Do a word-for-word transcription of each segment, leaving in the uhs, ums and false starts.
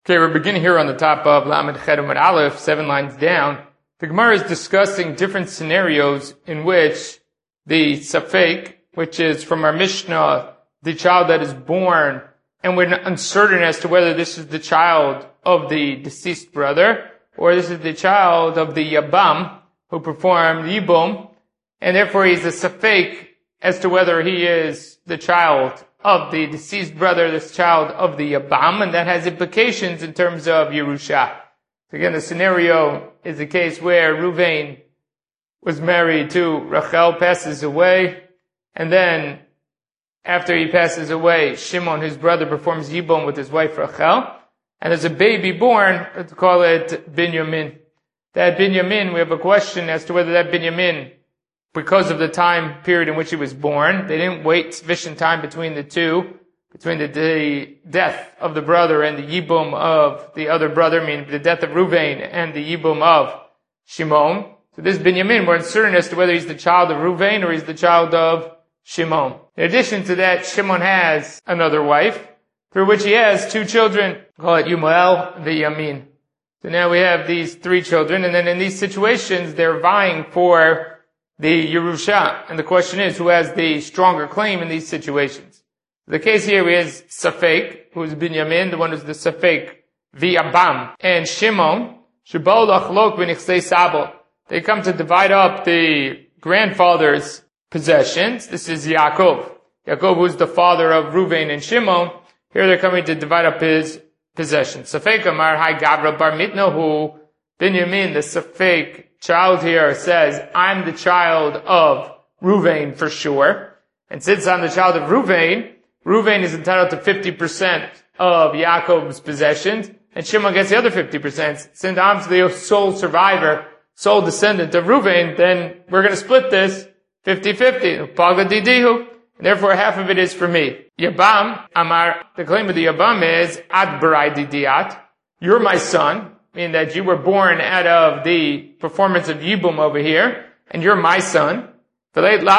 Okay, we're beginning here on the top of Lamed Chet Amud Aleph, seven lines down. The Gemara is discussing different scenarios in which the Safek, which is from our Mishnah, the child that is born, and we're uncertain as to whether this is the child of the deceased brother, or this is the child of the Yabam, who performed Yibum, and therefore he's a Safek as to whether he is the child of the deceased brother, this child of the Yabam, and that has implications in terms of Yerusha. So again, the scenario is a case where Ruvain was married to Rachel, passes away, and then after he passes away, Shimon, his brother, performs Yibum with his wife Rachel, and there's a baby born, let's call it Binyamin. That Binyamin, we have a question as to whether that Binyamin, because of the time period in which he was born, they didn't wait sufficient time between the two, between the, the death of the brother and the Yibum of the other brother, meaning the death of Ruvain and the Yibum of Shimon. So this Binyamin, we're uncertain as to whether he's the child of Ruvain or he's the child of Shimon. In addition to that, Shimon has another wife, through which he has two children, call it Yumuel, the Yamin. So now we have these three children, and then in these situations, they're vying for the Yerusha, and the question is, who has the stronger claim in these situations? The case here is Safek, who is Binyamin, the one who's the Safek, V'Yabam, and Shimon, Sheba'u Lachlok B'Nichsei Sabo. They come to divide up the grandfather's possessions. This is Yaakov. Yaakov, who's the father of Ruvain and Shimon. Here they're coming to divide up his possessions. Safek Amar Hai Gavra Bar Mitnahu, Binyamin, the Safek child here says, I'm the child of Ruvain for sure. And since I'm the child of Ruvain, Ruvain is entitled to fifty percent of Yaakov's possessions, and Shimon gets the other fifty percent. Since I'm the sole survivor, sole descendant of Ruvain, then we're going to split this fifty-fifty. Paga didihu. And therefore half of it is for me. Yabam, Amar, the claim of the Yabam is, Ad barai didiat. You're my son. Meaning that you were born out of the performance of Yibum over here, and you're my son. You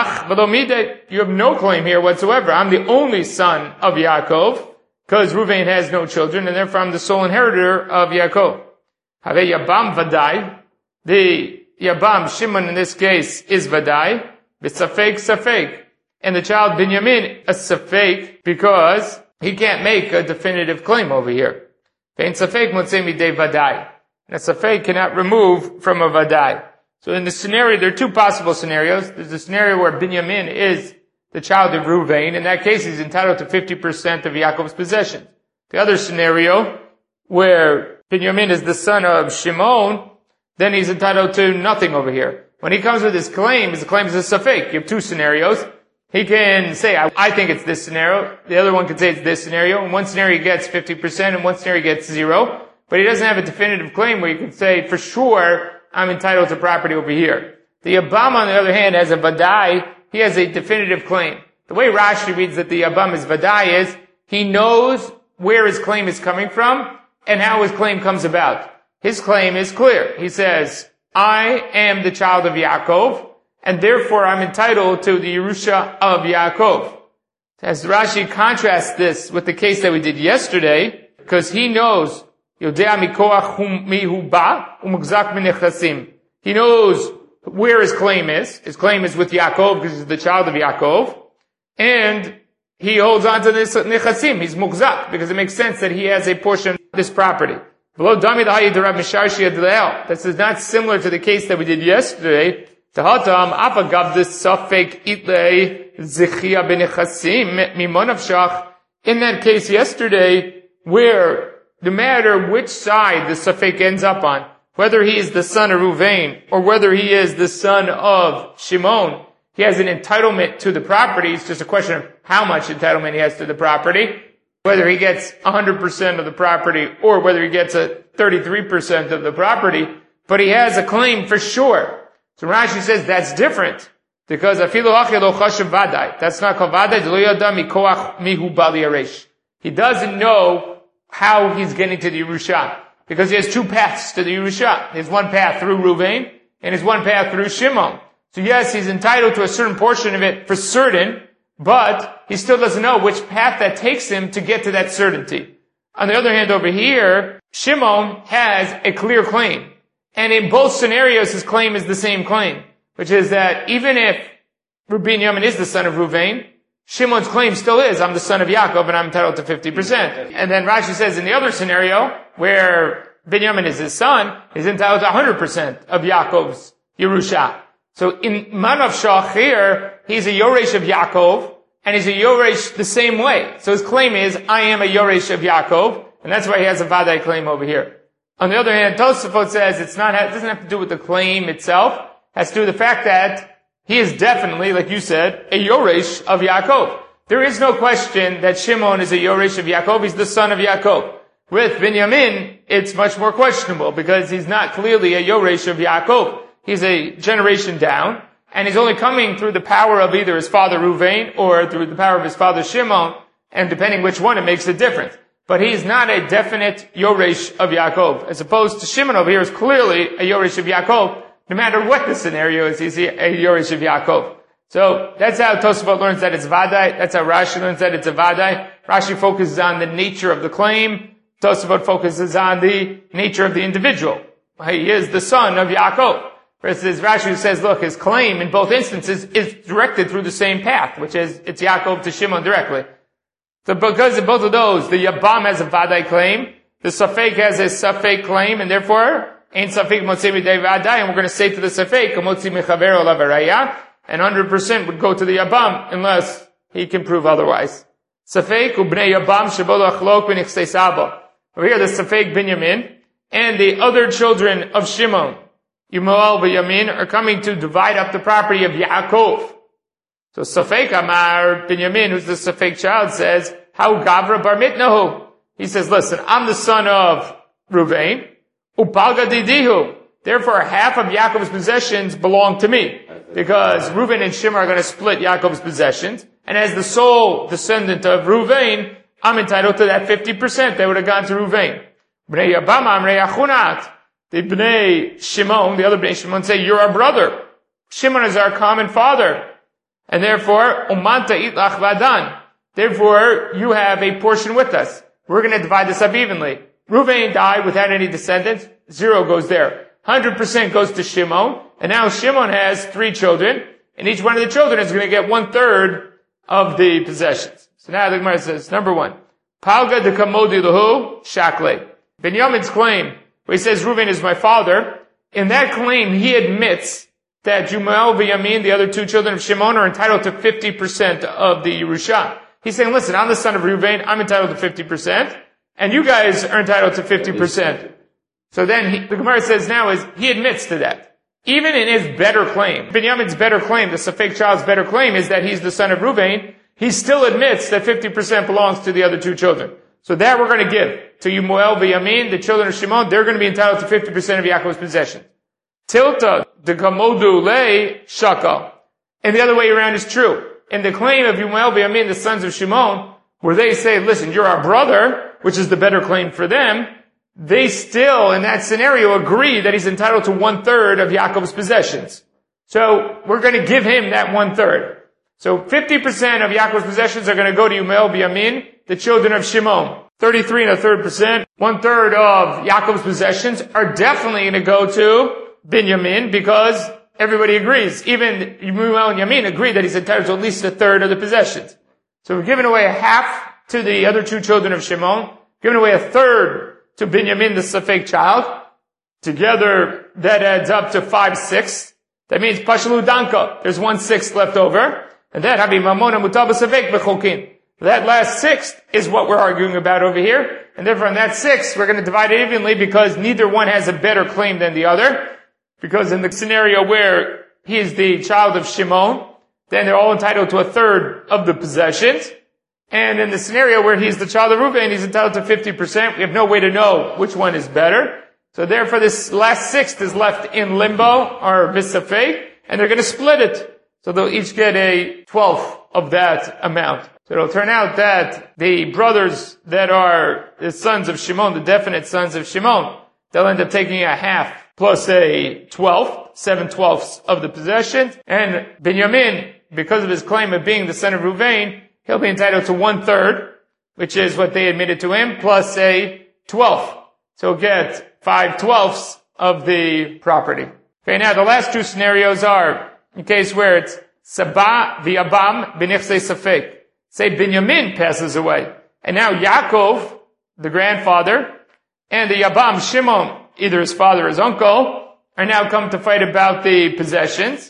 have no claim here whatsoever. I'm the only son of Yaakov, because Ruvain has no children, and therefore I'm the sole inheritor of Yaakov. Have Yabam Vadai. The Yabam, Shimon in this case, is Vadai. V'safek Safek. And the child Binyamin, a Safek, because he can't make a definitive claim over here. And a Safek cannot remove from a Vadai. So in the scenario, there are two possible scenarios. There's a scenario where Binyamin is the child of Ruvain. In that case, he's entitled to fifty percent of Yaakov's possessions. The other scenario, where Binyamin is the son of Shimon, then he's entitled to nothing over here. When he comes with his claim, his claim is a Safek. You have two scenarios. He can say, I, I think it's this scenario. The other one can say it's this scenario. In one scenario he gets fifty percent, and one scenario he gets zero. But he doesn't have a definitive claim where you can say, for sure, I'm entitled to property over here. The Yabam, on the other hand, has a Vadai. He has a definitive claim. The way Rashi reads that the Yabam is Vadai is, he knows where his claim is coming from, and how his claim comes about. His claim is clear. He says, I am the child of Yaakov, and therefore I'm entitled to the Yerusha of Yaakov. As Rashi contrasts this with the case that we did yesterday, because he knows, he knows where his claim is. His claim is with Yaakov because he's the child of Yaakov, and he holds on to this nechasim. He's mukzak because it makes sense that he has a portion of this property. This is not similar to the case that we did yesterday. In that case yesterday, where no matter which side the Safek ends up on, whether he is the son of Ruvain or whether he is the son of Shimon, he has an entitlement to the property. It's just a question of how much entitlement he has to the property, whether he gets one hundred percent of the property or whether he gets a thirty-three percent of the property, but he has a claim for sure. So Rashi says that's different, because afilu achi lo chashav vadai. That's not called vadai. Lo yada mikoach mihu bali yaresh. He doesn't know how he's getting to the Yerusha, because he has two paths to the Yerusha. There's one path through Ruvain, and there's one path through Shimon. So yes, he's entitled to a certain portion of it for certain, but he still doesn't know which path that takes him to get to that certainty. On the other hand, over here, Shimon has a clear claim. And in both scenarios, his claim is the same claim, which is that even if Binyamin is the son of Ruvain, Shimon's claim still is, I'm the son of Yaakov and I'm entitled to fifty percent. And then Rashi says in the other scenario, where Binyamin is his son, he's entitled to one hundred percent of Yaakov's Yerusha. So in Manav Shach here, he's a Yoresh of Yaakov, and he's a Yoresh the same way. So his claim is, I am a Yoresh of Yaakov, and that's why he has a Vadai claim over here. On the other hand, Tosafot says it's not, it doesn't have to do with the claim itself, it has to do with the fact that he is definitely, like you said, a Yoresh of Yaakov. There is no question that Shimon is a Yoresh of Yaakov, he's the son of Yaakov. With Binyamin, it's much more questionable, because he's not clearly a Yoresh of Yaakov. He's a generation down, and he's only coming through the power of either his father Ruvain, or through the power of his father Shimon, and depending which one, it makes a difference. But he's not a definite Yoresh of Yaakov, as opposed to Shimon over here is clearly a Yoresh of Yaakov. No matter what the scenario is, he's a Yoresh of Yaakov. So that's how Tosafot learns that it's Vadai. That's how Rashi learns that it's a Vadai. Rashi focuses on the nature of the claim. Tosafot focuses on the nature of the individual. He is the son of Yaakov. Versus Rashi says, look, his claim in both instances is directed through the same path, which is it's Yaakov to Shimon directly. So because of both of those, the Yabam has a Vadai claim, the Safek has a Safek claim, and therefore, Ein Safek Motzi Midei Vadai, and we're going to say to the Safek, Motzi Mechaver Olav Araya, and one hundred percent would go to the Yabam, unless he can prove otherwise. Safek Ubnei Yabam Shebol Achlok B'Nichsei Saba. Over here, the Safek Binyamin, and the other children of Shimon, Yumuel Binyamin, are coming to divide up the property of Yaakov. So Safek Amar Binyamin, who's the Safek child, says, how Gavra Bar Mitnahu? He says, listen, I'm the son of Ruvain, Upalga Didihu. Therefore, half of Yaakov's possessions belong to me, because Reuven and Shimon are going to split Yaakov's possessions, and as the sole descendant of Ruvain, I'm entitled to that fifty percent. They would have gone to Ruvain. Bnei Yabama Amrei Achunat. The Bnei Shimon, the other Bnei Shimon, say, you're our brother. Shimon is our common father. And therefore, Umanta Itlach Vadan. Therefore, you have a portion with us. We're going to divide this up evenly. Ruvain died without any descendants. Zero goes there. one hundred percent goes to Shimon. And now Shimon has three children. And each one of the children is going to get one third of the possessions. So now the Gemara says, number one, Palga de Kamodi Lahu Shakle. Binyamin's claim, where he says Reuven is my father, in that claim he admits that Jumuel, Binyamin, the other two children of Shimon, are entitled to fifty percent of the Yerusha. He's saying, listen, I'm the son of Reuven, I'm entitled to fifty percent, and you guys are entitled to fifty percent. So then he, the Gemara says now is, he admits to that. Even in his better claim, Binyamin's better claim, the Safek child's better claim is that he's the son of Reuven, he still admits that fifty percent belongs to the other two children. So that we're going to give to Yumuel, Binyamin, the children of Shimon, they're going to be entitled to fifty percent of Yaakov's possession. Tilta, the Kamodu Le Shaka. And the other way around is true. In the claim of Yumuel, Binyamin, the sons of Shimon, where they say, listen, you're our brother, which is the better claim for them, they still, in that scenario, agree that he's entitled to one third of Yaakov's possessions. So we're going to give him that one third. So fifty percent of Yaakov's possessions are going to go to Yumuel, Binyamin, the children of Shimon. thirty-three and a third percent, one third of Yaakov's possessions are definitely going to go to Binyamin, because everybody agrees. Even Yumuel and Yamin agree that he's entitled to at least a third of the possessions. So we've given away a half to the other two children of Shimon, given away a third to Binyamin, the Safek child. Together, that adds up to five-sixths. That means Pashalu Danka. There's one-sixth left over. And that, Habi Mamona Mutaba Safek B'chokin. That last sixth is what we're arguing about over here. And therefore, on that sixth, we're going to divide it evenly, because neither one has a better claim than the other. Because in the scenario where he is the child of Shimon, then they're all entitled to a third of the possessions. And in the scenario where he's the child of Reuven, he's entitled to fifty percent. We have no way to know which one is better. So therefore, this last sixth is left in limbo, or Bisafek, and they're going to split it. So they'll each get a twelfth of that amount. So it'll turn out that the brothers that are the sons of Shimon, the definite sons of Shimon, they'll end up taking a half plus a twelfth, seven twelfths of the possessions. And Binyamin, because of his claim of being the son of Reuven, he'll be entitled to one third. which is what they admitted to him, plus a twelfth. So get five twelfths of the property. Okay, now the last two scenarios are in case where it's Saba v'Yabam b'nichsei safek. Say Binyamin passes away, and now Yaakov, the grandfather, and the Yabam Shimon, either his father or his uncle, are now come to fight about the possessions.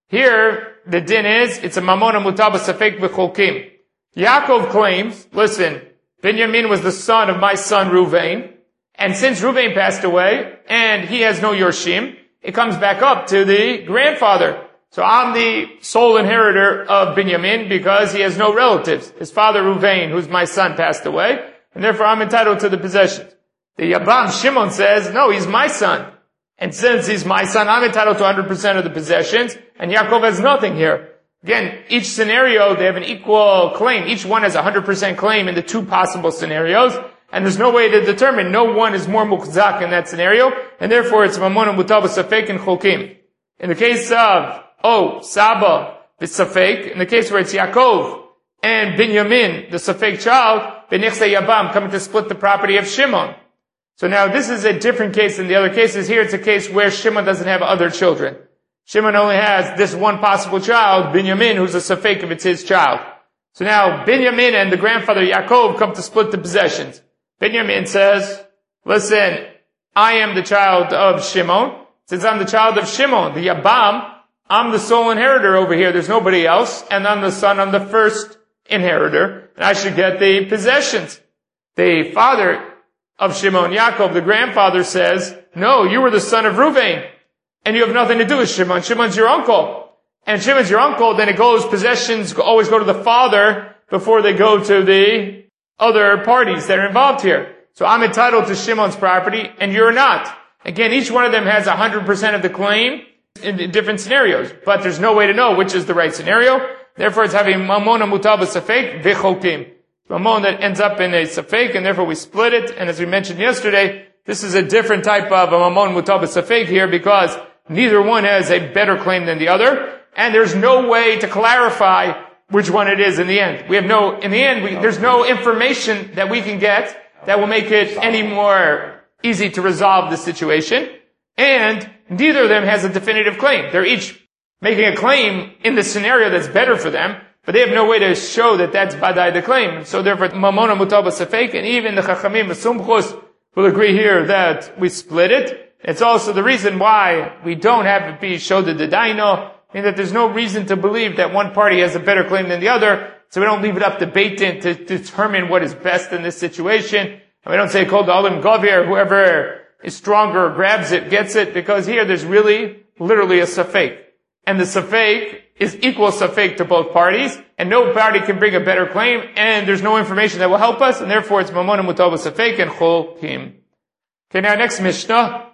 Here, the din is, it's a mamona mutaba safek v'cholkim. Yaakov claims, listen, Binyamin was the son of my son Ruvain, and since Ruvain passed away, and he has no Yorshim, it comes back up to the grandfather. So I'm the sole inheritor of Binyamin because he has no relatives. His father Ruvain, who's my son, passed away, and therefore I'm entitled to the possessions. The Yabam Shimon says, no, he's my son. And since he's my son, I'm entitled to one hundred percent of the possessions, and Yaakov has nothing here. Again, each scenario, they have an equal claim. Each one has a one hundred percent claim in the two possible scenarios, and there's no way to determine. No one is more mukhzak in that scenario, and therefore it's mamona mutaba safek and cholkim. In the case of, oh, Saba, the safek, in the case where it's Yaakov and Binyamin, the safek child, b'nichsei Yabam, coming to split the property of Shimon. So now this is a different case than the other cases. Here it's a case where Shimon doesn't have other children. Shimon only has this one possible child, Binyamin, who's a safek if it's his child. So now Binyamin and the grandfather Yaakov come to split the possessions. Binyamin says, listen, I am the child of Shimon. Since I'm the child of Shimon, the Yabam, I'm the sole inheritor over here. There's nobody else. And I'm the son, I'm the first inheritor. And I should get the possessions. The father of Shimon, Yaakov, the grandfather, says, no, you were the son of Ruvain, and you have nothing to do with Shimon. Shimon's your uncle. And Shimon's your uncle, then it goes, possessions always go to the father before they go to the other parties that are involved here. So I'm entitled to Shimon's property, and you're not. Again, each one of them has one hundred percent of the claim in different scenarios, but there's no way to know which is the right scenario. Therefore, it's having mamona mutaba safek v'cholkim. Mamon that ends up in a safek, and therefore we split it. And as we mentioned yesterday, this is a different type of a mamon mutaba safek here because neither one has a better claim than the other, and there's no way to clarify which one it is in the end. We have no, in the end, we, there's no information that we can get that will make it any more easy to resolve the situation, and neither of them has a definitive claim. They're each making a claim in the scenario that's better for them, but they have no way to show that that's badai the claim. So therefore, mamona mutaba safek, and even the chachamim Sumchus will agree here that we split it. It's also the reason why we don't have it be showed the daino, in that there's no reason to believe that one party has a better claim than the other, so we don't leave it up to Beit Din to determine what is best in this situation. And we don't say, kol da'olim gavir, whoever is stronger grabs it, gets it, because here there's really, literally a safek. And the safek is equal safek to both parties, and no party can bring a better claim, and there's no information that will help us, and therefore it's mamona mutaba safek and cholkim. Okay, now next Mishnah.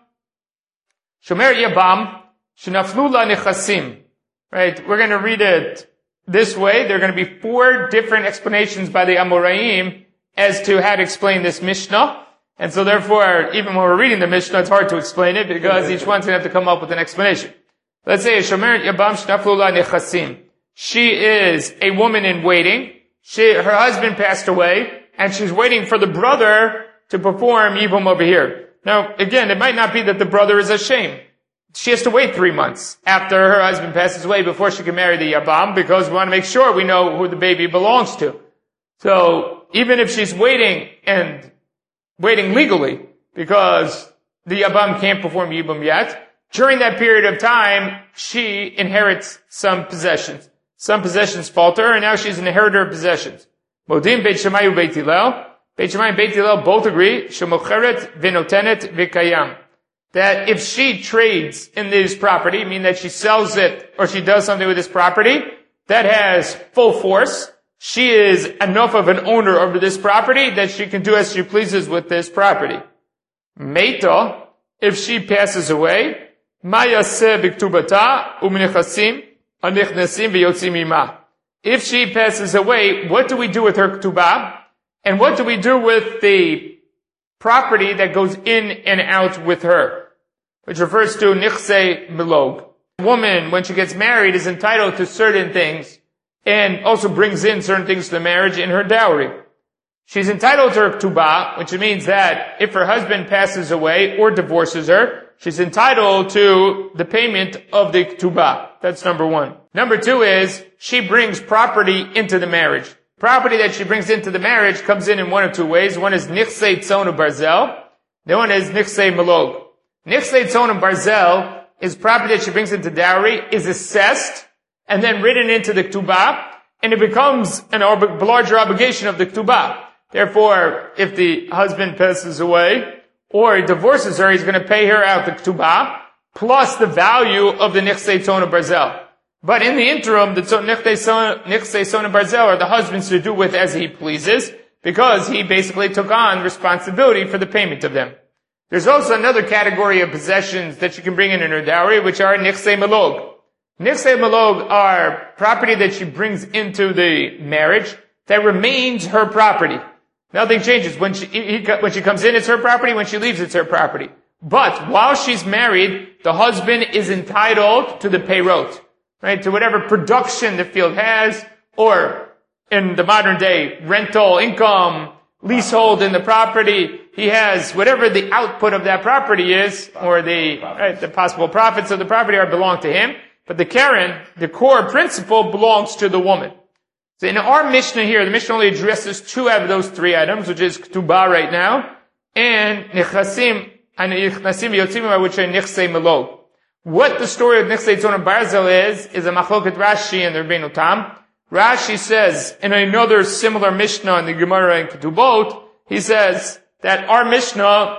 Shomer Yabam, shenaflu la nechasim. Right, we're going to read it this way. There are going to be four different explanations by the Amoraim as to how to explain this Mishnah. And so therefore, even when we're reading the Mishnah, it's hard to explain it because each one's going to have to come up with an explanation. Let's say, Shomer Yabam shenaflu la nechasim. She is a woman in waiting. She, her husband passed away, and she's waiting for the brother to perform Yibum over here. Now, again, it might not be that the brother is ashamed. She has to wait three months after her husband passes away before she can marry the Yabam, because we want to make sure we know who the baby belongs to. So, even if she's waiting and waiting legally, because the Yabam can't perform Yibum yet, during that period of time, she inherits some possessions. Some possessions fall to her, and now she's an inheritor of possessions. Modim Beit Shammai u Beit Hillel. Beit Shammai and Beit Hillel both agree, shemocheret v'notenet v'kayam. That if she trades in this property, meaning that she sells it or she does something with this property, that has full force. She is enough of an owner over this property that she can do as she pleases with this property. Meita, if she passes away, ma yaseh b'ktubata u'mnechasim anichnesim v'yotzim ima. If she passes away, what do we do with her ktubah? And what do we do with the property that goes in and out with her? Which refers to nichse milog. A woman, when she gets married, is entitled to certain things and also brings in certain things to the marriage in her dowry. she's entitled to her ktubah, which means that if her husband passes away or divorces her, she's entitled to the payment of the ktubah. That's number one. Number two is, she brings property into the marriage. Property that she brings into the marriage comes in in one of two ways. One is nichsei tzon u'barzel. The one is nichsei malog. Nichsei tzon u'barzel is property that she brings into dowry, is assessed, and then written into the ktubah, and it becomes an ob- larger obligation of the ktubah. Therefore, if the husband passes away, or he divorces her, he's going to pay her out the ktubah, plus the value of the nichsei tzon u'barzel. But in the interim, the nichsei tzon u'barzel are the husband's to do with as he pleases, because he basically took on responsibility for the payment of them. There's also another category of possessions that she can bring in in her dowry, which are nichsei malog. Nichsei malog are property that she brings into the marriage that remains her property. Nothing changes. When she, he, when she comes in, it's her property. When she leaves, it's her property. But while she's married, the husband is entitled to the peirot, right? To whatever production the field has, or in the modern day, rental income, leasehold in the property. He has whatever the output of that property is, or the, right, the possible profits of the property are belong to him. But the Karen, the core principle, belongs to the woman. So in our Mishnah here, the Mishnah only addresses two out of those three items, which is Ktubah right now, and Nechasim, and Nechasim Yotzim, which are Nichsei Malog. What the story of Nichsei Tzon Barzel is, is a Machloket Rashi and the Rabbeinu Tam. Rashi says, in another similar Mishnah in the Gemara and Ketubot, he says that our Mishnah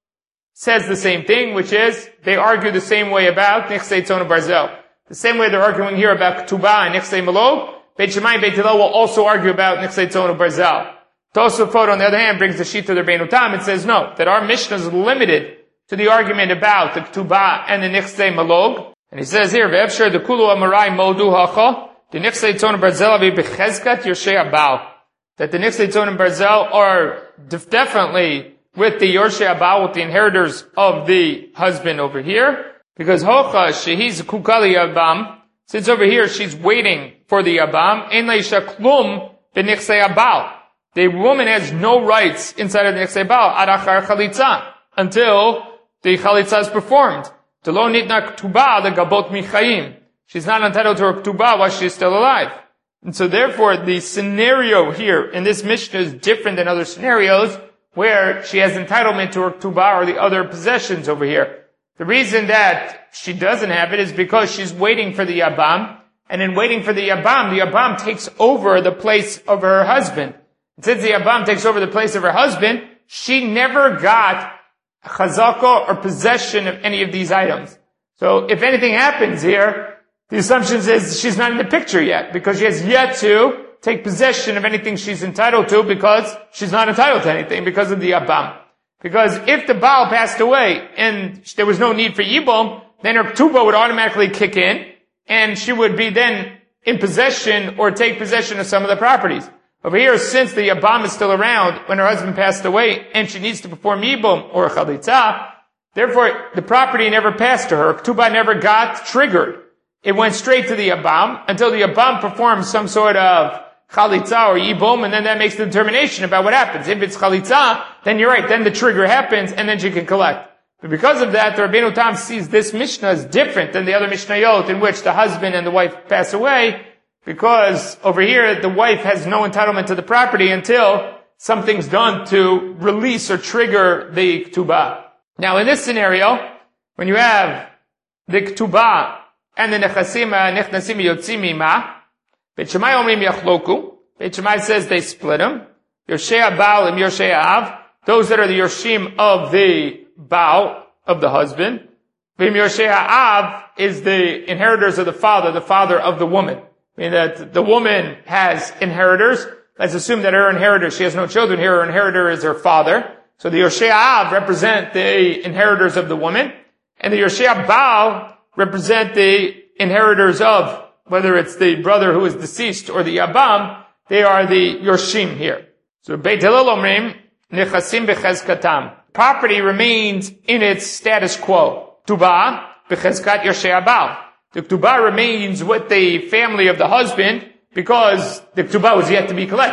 says the same thing, which is, they argue the same way about Nichsei Tzon Barzel. The same way they're arguing here about Ketubah and Nichsei Malog, Beit Shammai and Beit Hillel will also argue about Nichsei Tzon Barzel. Tosafot, on the other hand, brings the sheet of the Rabbeinu Tam and says, no, that our Mishnah is limited to the argument about the Ketubah and the Nichsei Malog. And he says here, Ve'efshar the Kulu Amarai Modu Hacha, the Nichsei Tzon Barzel avi bechezkat Yorshei Abal. That the Nichsei Tzon Barzel are def- definitely with the Yorshei Abal, with the inheritors of the husband over here. Because Hocha, she's Kukali Abam, since over here she's waiting for the Abam, En Leisha Klum b'Nichsei Abal. The woman has no rights inside of the Nichsei Abal, Arachar Chalitza, until the Chalitza is performed. Telo Nitna Ktubah legabot michayim. She's not entitled to her Ktubah while she's still alive. And so therefore the scenario here in this Mishnah is different than other scenarios where she has entitlement to her Ktubah or the other possessions over here. The reason that she doesn't have it is because she's waiting for the Yabam, and in waiting for the Yabam, the Yabam takes over the place of her husband. And since the Yabam takes over the place of her husband, she never got chazaka or possession of any of these items. So if anything happens here, the assumption is she's not in the picture yet, because she has yet to take possession of anything she's entitled to, because she's not entitled to anything because of the Yabam. Because if the Baal passed away and there was no need for Yibum, then her Ketubah would automatically kick in, and she would be then in possession or take possession of some of the properties. Over here, since the Yabam is still around when her husband passed away, and she needs to perform Yibum or Chalitza, therefore the property never passed to her. Ketubah never got triggered. It went straight to the Yabam until the Yabam performs some sort of Chalitza or Yibum, and then that makes the determination about what happens. If it's Chalitza, then you're right, then the trigger happens, and then she can collect. But because of that, the Rabbeinu Tam sees this Mishnah as different than the other Mishnayot in which the husband and the wife pass away, because over here, the wife has no entitlement to the property until something's done to release or trigger the Ketubah. Now, in this scenario, when you have the Ketubah and the Nechasim, Nechnasim Yotzim Mima, Beit Shammai Omrim Yachloku. Beit Shammai says they split them. Yorshei Baal and Yorshei Av. Those that are the Yorshim of the Baal, of the husband. Vim Yorshei Av is the inheritors of the father, the father of the woman. I mean that the woman has inheritors. Let's assume that her inheritor, she has no children here, her inheritor is her father. So the Yorshei Av represent the inheritors of the woman. And the Yorshei Baal represent the inheritors of, whether it's the brother who is deceased or the Yabam, they are the Yorshim here. So Beit Hillel Omrim, Nechasim bechezkatam. Property remains in its status quo. Ktubah bechezkat Yorshei Abal. The Ktubah remains with the family of the husband because the Ktubah was yet to be collected.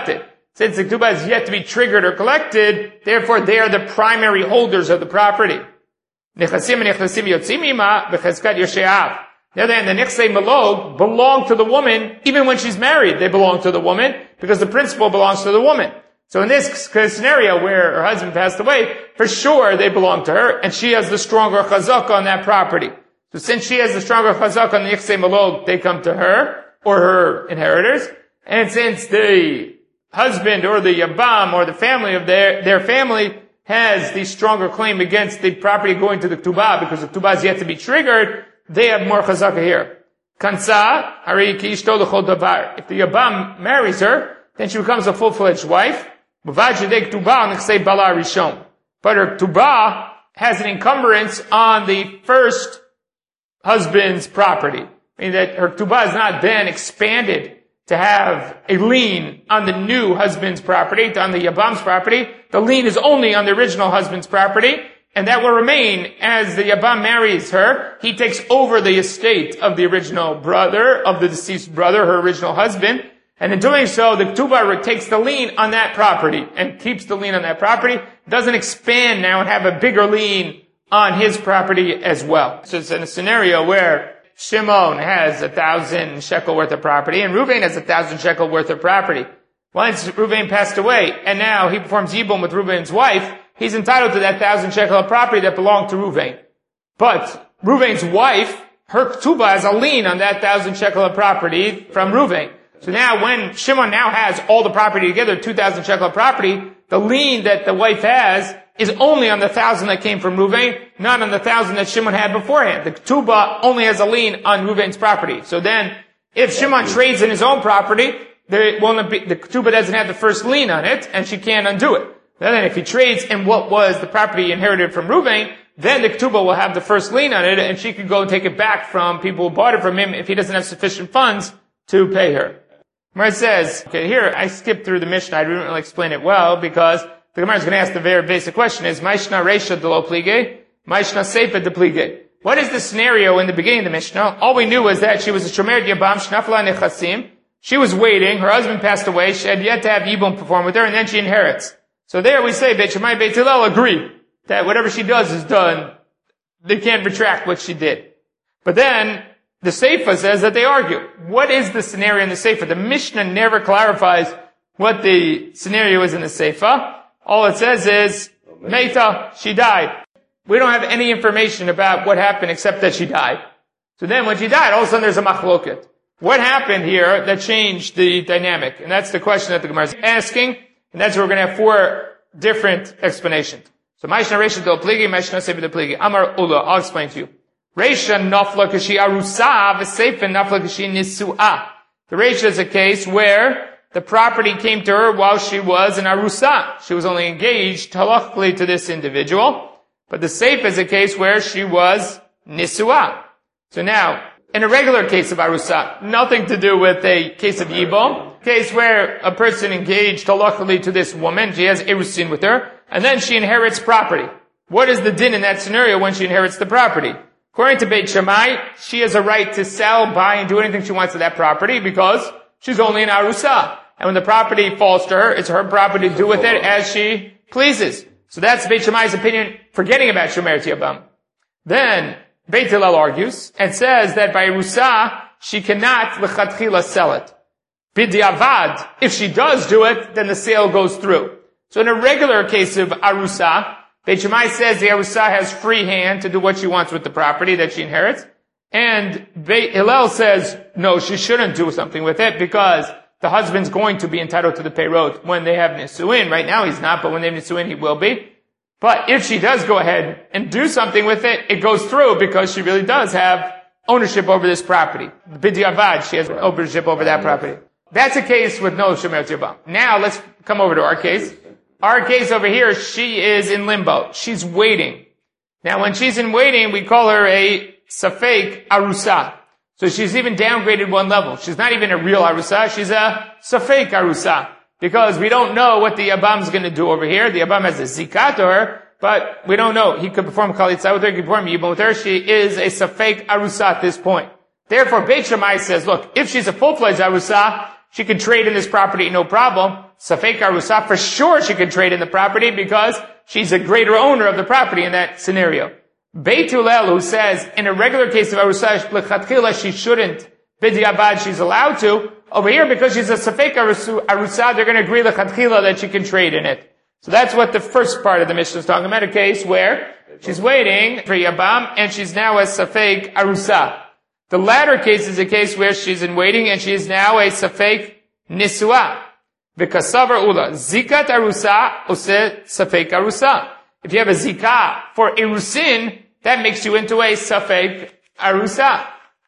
Since the ketubah is yet to be triggered or collected, therefore they are the primary holders of the property. Nechasim and nechasim yotzim ima b'chezkat yosheav. The other hand, the nechsei malog belong to the woman even when she's married. They belong to the woman because the principal belongs to the woman. So in this scenario where her husband passed away, for sure they belong to her, and she has the stronger chazak on that property. So since she has the stronger chazak on the nechsei malog, they come to her or her inheritors. And since the husband or the yabam or the family of their their family has the stronger claim against the property going to the ketubah because the ketubah is yet to be triggered, they have more chazaka here. Kansa, hari ki ishto l'chol davar. If the yabam marries her, then she becomes a full-fledged wife. But her ketubah has an encumbrance on the first husband's property. Meaning that her ketubah is not then expanded to have a lien on the new husband's property, on the yabam's property. The lien is only on the original husband's property. And that will remain as the yabam marries her. He takes over the estate of the original brother, of the deceased brother, her original husband. And in doing so, the ketubah takes the lien on that property and keeps the lien on that property. Doesn't expand now and have a bigger lien on his property as well. So it's in a scenario where Shimon has a thousand shekel worth of property and Reuven has a thousand shekel worth of property. Once Reuven passed away and now he performs yibum with Reuven's wife, he's entitled to that thousand shekel of property that belonged to Reuven. But Reuven's wife, her ketubah has a lien on that thousand shekel of property from Reuven. So now when Shimon now has all the property together, two thousand shekel of property, the lien that the wife has is only on the thousand that came from Reuven, not on the thousand that Shimon had beforehand. The ketubah only has a lien on Reuven's property. So then, if Shimon trades in his own property, there won't be, the ketubah doesn't have the first lien on it, and she can't undo it. Then if he trades in what was the property inherited from Reuven, then the ketubah will have the first lien on it, and she could go and take it back from people who bought it from him if he doesn't have sufficient funds to pay her. Where it says, okay, here I skipped through the Mishnah. I didn't really explain it well because the Gemara is going to ask the very basic question: is Maishna Reisha de lo plige, Maishna Seifa de plige? What is the scenario in the beginning of the Mishnah? All we knew was that she was a shomer yabam shnafla nechasim. She was waiting. Her husband passed away. She had yet to have yibum perform with her, and then she inherits. So there we say Beit Shammai, Beit Hillel agree that whatever she does is done. They can't retract what she did. But then the Seifa says that they argue. What is the scenario in the Seifa? The Mishnah never clarifies what the scenario is in the Seifa. All it says is, Meita, she died. We don't have any information about what happened except that she died. So then when she died, all of a sudden there's a machloket. What happened here that changed the dynamic? And that's the question that the Gemara is asking. And that's where we're going to have four different explanations. So, Maishna Reisha del Pligi, Maishna Seifa del Pligi. Amar Ula, I'll explain to you. Reisha nafla kashi arusa, v'seifa nafla kashi nisu'ah. The Reisha is a case where the property came to her while she was an arusa. She was only engaged halachically to this individual. But the Seifa is a case where she was nisu'ah. So now, in a regular case of arusa, nothing to do with a case of yibum, case where a person engaged halachically to this woman, she has erusin with her, and then she inherits property. What is the din in that scenario when she inherits the property? According to Beit Shammai, she has a right to sell, buy, and do anything she wants to that property because she's only an arusa. And when the property falls to her, it's her property to do with it as she pleases. So that's Beit Shammai's opinion, forgetting about Shomer Yabam. Then, Beit Hillel argues and says that by arusa, she cannot lechatchila sell it. B'diavad, if she does do it, then the sale goes through. So in a regular case of arusa, Beit Shammai says the arusa has free hand to do what she wants with the property that she inherits. And Beit Hillel says, no, she shouldn't do something with it because the husband's going to be entitled to the peyrot when they have nisuin. Right now he's not, but when they have nisuin he will be. But if she does go ahead and do something with it, it goes through because she really does have ownership over this property. B'diavad, she has ownership over that property. That's a case with no Shomer Yabam. Now let's come over to our case. Our case over here, she is in limbo. She's waiting. Now when she's in waiting, we call her a Safek Arusa. So she's even downgraded one level. She's not even a real Arusa, she's a Safek Arusa. Because we don't know what the Yabam's gonna do over here. The Yabam has a Zikah to her, but we don't know. He could perform Chalitza with her, he could perform Yibum with her. She is a Safek Arusa at this point. Therefore, Beit Shammai says, look, if she's a full-fledged Arusa, she can trade in this property, no problem. Safek Arusa, for sure she can trade in the property because she's a greater owner of the property in that scenario. Beit Hillel, who says in a regular case of Arusa, l'chatchila she shouldn't, b'di'avad she's allowed to. Over here, because she's a Safek Arusa, they're going to agree l'chatchila that she can trade in it. So that's what the first part of the Mishnah is talking about, a case where she's waiting for Yabam and she's now a Safek Arusa. The latter case is a case where she's in waiting and she is now a Safek Nisua. V'kasavar ula. Zikat Arusa ose Safek Arusa. If you have a Zikah for Irusin, that makes you into a Safek Arusa.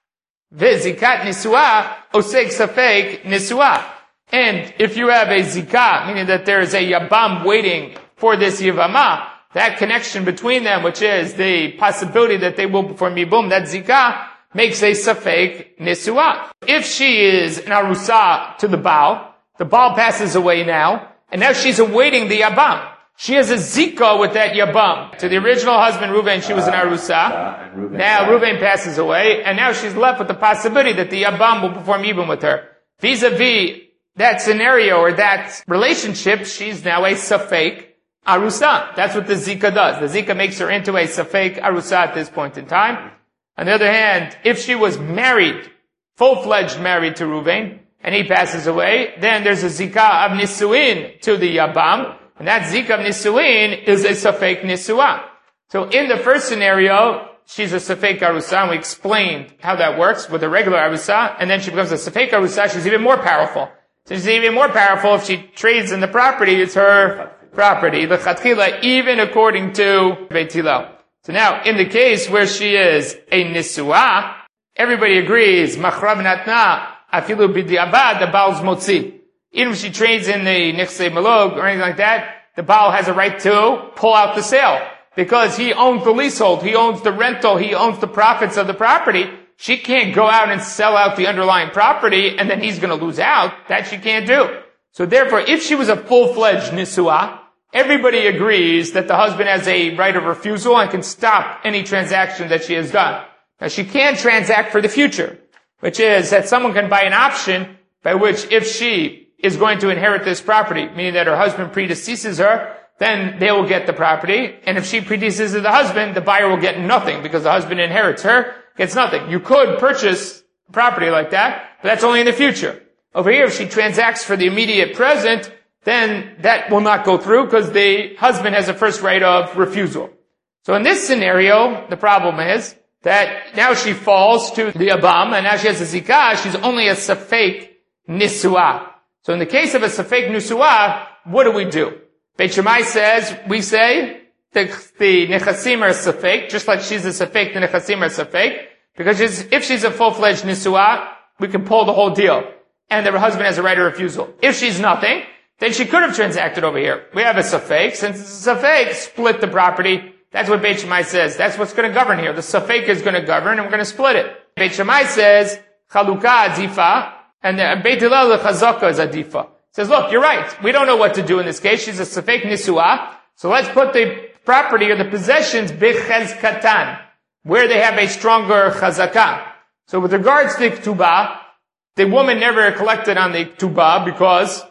V'zikat Nisua ose Safek Nisua. And if you have a Zikah, meaning that there is a Yabam waiting for this Yivama, that connection between them, which is the possibility that they will perform Yibum, that Zikah, makes a Safek Nisua. If she is an Arusa to the Baal, the Baal passes away now, and now she's awaiting the Yabam. She has a Zika with that Yabam. To the original husband, Reuven, she was an Arusa. Now Reuven passes away, and now she's left with the possibility that the Yabam will perform Yibum with her. Vis-a-vis that scenario or that relationship, she's now a Safek Arusa. That's what the Zika does. The Zika makes her into a Safek Arusa at this point in time. On the other hand, if she was married, full-fledged married to Reuven, and he passes away, then there's a Zika of Nisuin to the Yabam, and that Zika of Nisuin is a Safek Nisua. So in the first scenario, she's a Safek Arusa, and we explained how that works with a regular Arusa, and then she becomes a Safek Arusa, she's even more powerful. So she's even more powerful if she trades in the property, it's her property, the Chatchila, even according to Beit Hillel. So now, in the case where she is a Nisua, everybody agrees, Machrav Natna, Afilu B'di'abad, the Baal's Motzi. Even if she trades in the Nechsei Malog or anything like that, the Baal has a right to pull out the sale. Because he owns the leasehold, he owns the rental, he owns the profits of the property. She can't go out and sell out the underlying property and then he's going to lose out. That she can't do. So therefore, if she was a full-fledged Nisua, everybody agrees that the husband has a right of refusal and can stop any transaction that she has done. Now she can transact for the future, which is that someone can buy an option by which if she is going to inherit this property, meaning that her husband predeceases her, then they will get the property. And if she predeceases the husband, the buyer will get nothing because the husband inherits her, gets nothing. You could purchase property like that, but that's only in the future. Over here, if she transacts for the immediate present, then that will not go through because the husband has a first right of refusal. So in this scenario, the problem is that now she falls to the Abam, and now she has a Zikah, she's only a Safek Nisua. So in the case of a Safek Nisua, what do we do? Beit Shammai says, we say, the, the Nechasim are Safek, just like she's a Safek, the Nechasim are Safek, because she's, if she's a full-fledged Nisua, we can pull the whole deal. And the husband has a right of refusal. If she's nothing, then she could have transacted over here. We have a Safek. Since it's a Safek, split the property. That's what Beit Shammai says. That's what's going to govern here. The Safek is going to govern, and we're going to split it. Beit Shammai says, Chaluka Adifa, and the Beit Hillel, the Chazaka is Adifa. Says, look, you're right. We don't know what to do in this case. She's a Safek Nisua. So let's put the property or the possessions Bechezkatan, where they have a stronger Chazaka. So with regards to Ketubah, the woman never collected on the Ketubah because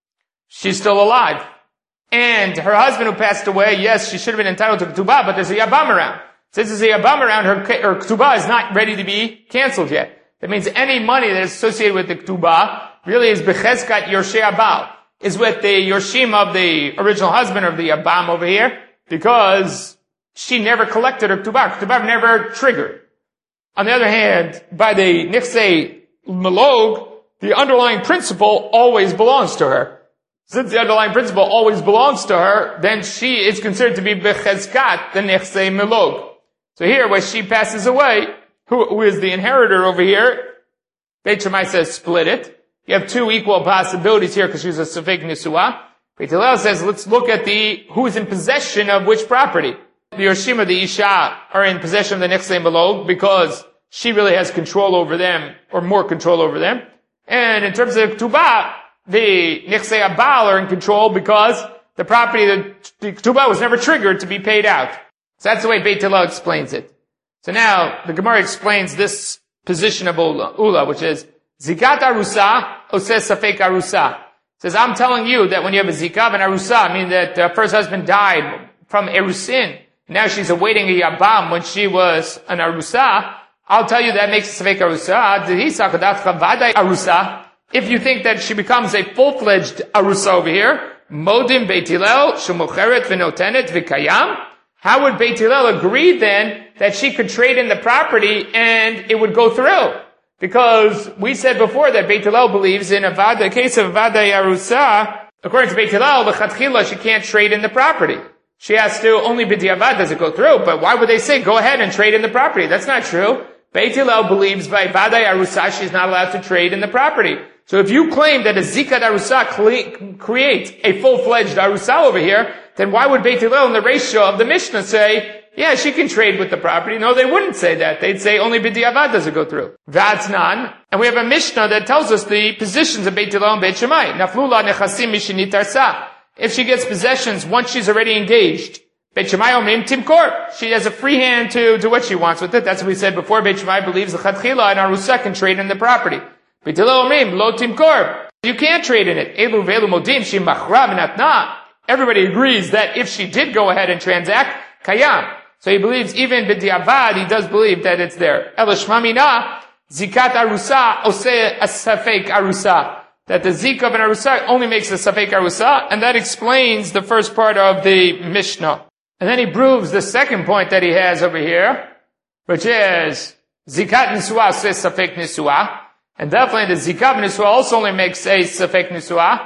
she's still alive. And her husband who passed away, yes, she should have been entitled to Ketubah, but there's a Yabam around. Since there's a Yabam around, her, her Ketubah is not ready to be canceled yet. That means any money that is associated with the Ketubah really is Bechezkat Yorshei Abal, is with the Yorshim of the original husband of the Yabam over here, because she never collected her Ketubah. Ketubah never triggered. On the other hand, by the Nechsei Malog, the underlying principle always belongs to her. Since the underlying principle always belongs to her, then she is considered to be Bechezkat, the Nechsei Malog. So here, when she passes away, who, who is the inheritor over here, Beit Shammai says split it. You have two equal possibilities here because she's a Safek Nisua. Beit Hillel says let's look at the, who is in possession of which property. The Yorshim of the Isha are in possession of the Nechsei Malog because she really has control over them, or more control over them. And in terms of Ketubah, the Nechsei Abal are in control because the property, the, the Ketubah was never triggered to be paid out. So that's the way Beit Hillel explains it. So now, the Gemara explains this position of Ula, Ula which is, Zikat arusa, oseh safek arusa. Says, I'm telling you that when you have a zikav and arusa, meaning that the first husband died from erusin, now she's awaiting a yabam when she was an arusa, I'll tell you that makes a safek arusa. Arusa. If you think that she becomes a full-fledged arusa over here, modim Beit Hillel shemocheret v'notenet v'kayam. How would Beit Hillel agree then that she could trade in the property and it would go through? Because we said before that Beit Hillel believes in a vada, case of vada yarusa, according to Beit Hillel, the chatchila, she can't trade in the property. She has to, only b'diavad does it go through. But why would they say, go ahead and trade in the property? That's not true. Beit Hillel believes by vada yarusa, she's not allowed to trade in the property. So if you claim that a zikat arusa cle- creates a full-fledged arusa over here, then why would Beit Hillel in the ratio of the Mishnah say, yeah, she can trade with the property? No, they wouldn't say that. They'd say only b'diavad does it go through. V'atznan. And we have a Mishnah that tells us the positions of Beit Hillel and Beit Shammai. Naflula nechasim mishinit arsa. If she gets possessions once she's already engaged, Beit Shammai omrim timkor. She has a free hand to do what she wants with it. That's what we said before. Beit Shammai believes the chatchila and arusa can trade in the property. Beit Hillel omrim lo timkor. You can't trade in it. Elu ve'elu modim she machra v'natna. Everybody agrees that if she did go ahead and transact, kayam. So he believes, even b'diavad, he does believe that it's there. Elishmamina, zikat arusa, oseh a safek arusa. That the zik of an arusa only makes a safek arusa, and that explains the first part of the Mishnah. And then he proves the second point that he has over here, which is, zikat nisua oseh safek nisua. And definitely the zikat nisua also only makes a safek nisua.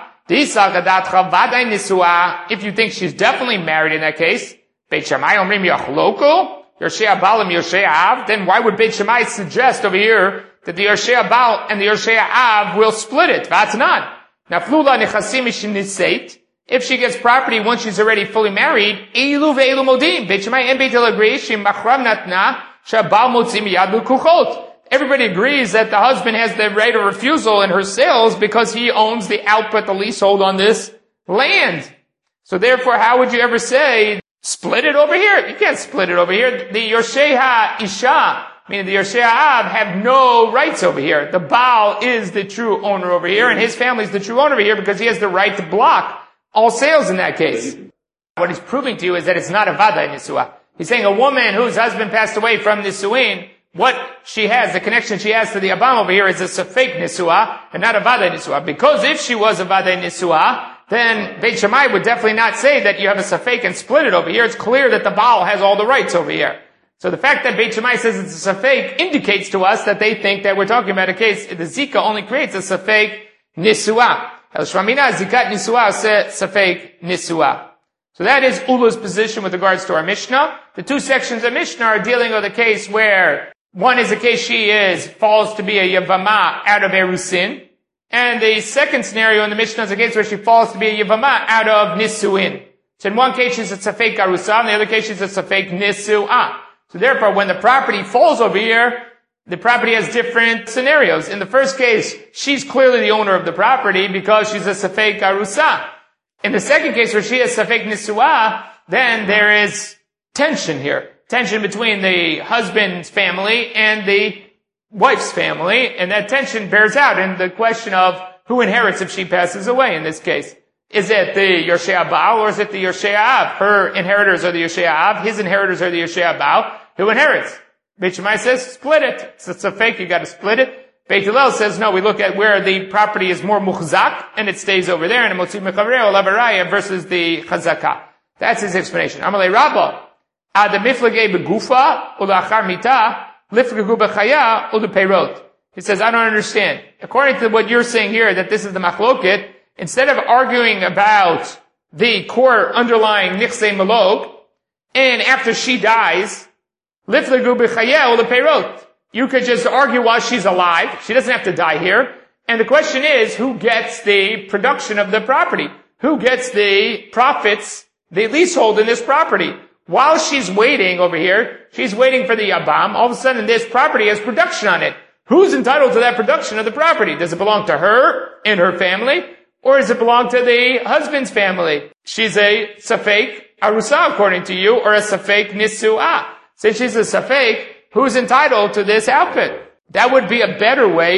If you think she's definitely married in that case, Beit Shammai omrim yachloko, Yershei Baal and Yershei Av, then why would Beit Shammai suggest over here that the Yershei Baal and the Yershei Av will split it? That's not. Naflula nechasim mishiniseit. If she gets property once she's already fully married, eilu ve'elu modim. Beit Shammai and Beit Hillel agree, she machram natna, shabal motzim yad l'kuchot. Everybody agrees that the husband has the right of refusal in her sales because he owns the output, the leasehold on this land. So therefore, how would you ever say, split it over here? You can't split it over here. The Yershei HaIsha, meaning the Yershei Av, have no rights over here. The Baal is the true owner over here, and his family is the true owner over here because he has the right to block all sales in that case. What he's proving to you is that it's not a vada nisua. He's saying a woman whose husband passed away from nisuin, what she has, the connection she has to the Abam over here is a safek nisua and not a vada nisua. Because if she was a vada nisua, then Beit Shammai would definitely not say that you have a safek and split it over here. It's clear that the Baal has all the rights over here. So the fact that Beit Shammai says it's a safek indicates to us that they think that we're talking about a case, the zika only creates a safek nisua. El Shmamina zikat nisua se safek nisua. So that is Ula's position with regards to our Mishnah. The two sections of Mishnah are dealing with a case where one is a case she is, falls to be a Yavama out of Erusin. And the second scenario in the Mishnah is a case where she falls to be a Yavama out of Nisuin. So in one case she's a Safek Arusa, in the other case she's a Safek Nisu'ah. So therefore when the property falls over here, the property has different scenarios. In the first case, she's clearly the owner of the property because she's a Safek Arusa. In the second case where she is Safek Nisu'ah, then there is tension here. Tension between the husband's family and the wife's family, and that tension bears out in the question of who inherits if she passes away in this case. Is it the Yershei Baal or is it the Yershei Av? Her inheritors are the Yershei Av, his inheritors are the Yershei Baal. Who inherits? Beit Shammai says, split it. It's, it's a fake, you gotta split it. Beit Hillel says, no, we look at where the property is more muchzak, and it stays over there, and Motzi Mechavreo Lavaraya versus the chazaka. That's his explanation. Amalei Rabba. Ad miflagei begufa ulachar mita liflagu bechaya ulepeirot. He says, I don't understand. According to what you're saying here, that this is the machloket, instead of arguing about the core underlying nichsei malog, and after she dies, liflagu bechaya ulepeirot. You could just argue while she's alive. She doesn't have to die here. And the question is, who gets the production of the property? Who gets the profits, the leasehold in this property? While she's waiting over here, she's waiting for the Yabam, all of a sudden this property has production on it. Who's entitled to that production of the property? Does it belong to her and her family? Or does it belong to the husband's family? She's a Safek Arusa, according to you, or a Safek Nisu'ah. Since she's a Safek, who's entitled to this outfit? That would be a better way